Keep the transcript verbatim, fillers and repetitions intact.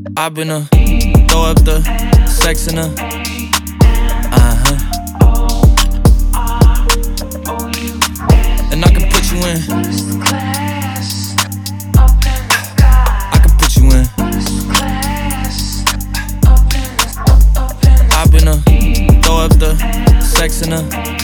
I been a throw up the sex in her. Uh-huh. And I can put you in. I can put you in. I been a throw up the sex in her.